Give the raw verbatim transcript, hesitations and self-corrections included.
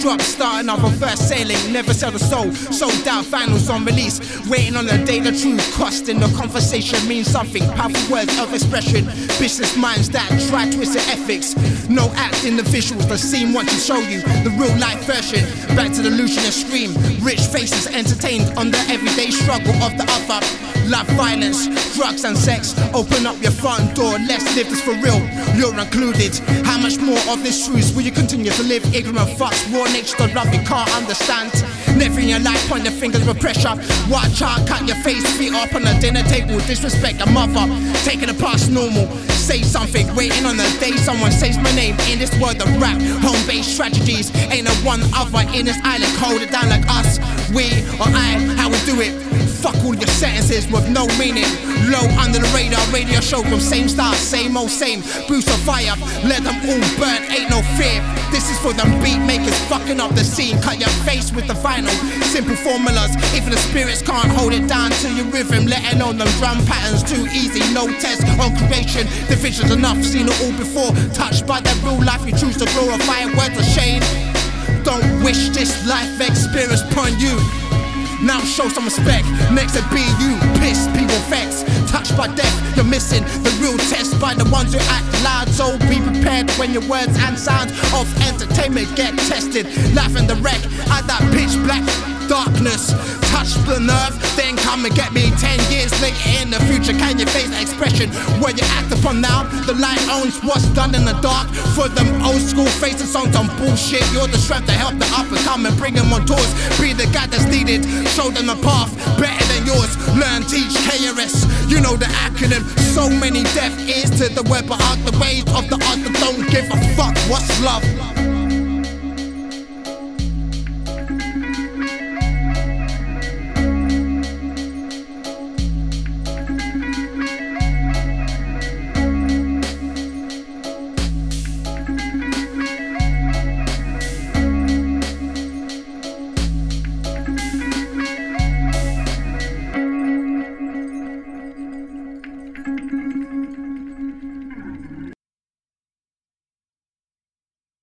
drop, starting off a first sailing. Never sell the soul, sold out, finals on release. Waiting on the day the truth costing. The conversation means something. Powerful words of expression. Business minds that try twist their ethics. No acting the visuals, the scene wants to show you the real life version. Back to the illusion and scream. Rich faces entertained on the everyday struggle of the other. Love, violence, drugs and sex. Open up your front door, let's live this for real. You're included. How much more of this truth will you continue to live? Ignorant fucks, raw nature, the love you can't understand. Never in your life point your fingers with pressure. Watch out, cut your face, feet up on the dinner table. Disrespect a mother, taking it past normal. Say something, waiting on the day someone says my name. In this world of rap, home-based tragedies. Ain't no one other in this island hold it down like us. We or I, how we do it. Fuck all your sentences with no meaning. Low under the radar, radio show from same style, same old same. Boost of fire, let them all burn, ain't no fear. This is for them beat makers fucking up the scene. Cut your face with the vinyl, simple formulas. Even the spirits can't hold it down to your rhythm. Letting alone them drum patterns, too easy. No test on creation, division's enough. Seen it all before, touched by that real life. You choose to glorify words of shame. Don't wish this life experience upon you. Now show some respect, next to be you, pissed, people vex. Touched by death, you're missing the real test by the ones who act loud. So be prepared when your words and sounds of entertainment get tested. Life in the wreck, at that pitch black darkness. Touch the nerve, then come and get me. Ten years later in the future, can you face the expression where you act upon now? The light owns what's done in the dark. For them old school facing songs on bullshit, you're the strength to help the up and come and bring them on tours. Be the guy that's needed, show them a path better than yours. Learn, teach, K R S, you know the acronym. So many deaf ears to the word, but out the ways of the art that don't give a fuck. What's love?